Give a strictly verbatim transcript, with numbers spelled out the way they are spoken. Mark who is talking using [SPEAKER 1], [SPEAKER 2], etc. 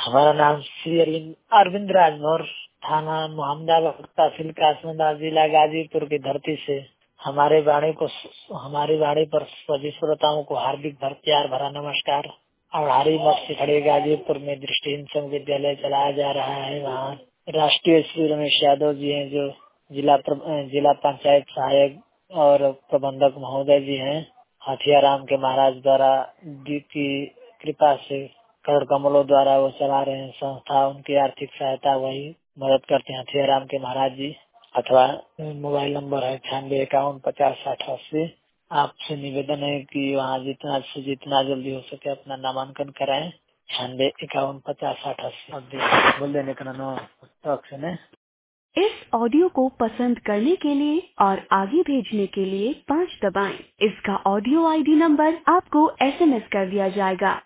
[SPEAKER 1] हमारा नाम श्री अरविंद अरविंद राजभर, थाना मोहम्मदाबाद, तहसील कासमाबाद, जिला गाजीपुर की धरती से हमारे वाणी को हमारी वाणी पर सभी श्रोताओं को हार्दिक भर प्यार भरा नमस्कार। और हरी मठ से खड़े गाजीपुर में दृष्टिहीन संघ विद्यालय चलाया जा रहा है। वहाँ राष्ट्रीय श्री रमेश यादव जी हैं, जो जिला जिला पंचायत सहायक और प्रबंधक महोदय जी हैं। हथियाराम के महाराज द्वारा दी की कृपा से करोड़ कमलों द्वारा वो चला रहे हैं संस्था, उनकी आर्थिक सहायता वही मदद करते हैं हथियाराम के महाराज जी। अथवा मोबाइल नंबर है छियानवे इक्यावन पचास साठ अस्सी। आपसे निवेदन है कि वहाँ जितना से जितना जल्दी हो सके अपना नामांकन कराएं। छियानवे इक्यावन पचास साठ अस्सी बोल देने का ना। इस ऑडियो को पसंद करने के लिए और आगे भेजने के लिए पाँच दबाएं। इसका ऑडियो आईडी नंबर आपको एसएमएस कर दिया जाएगा।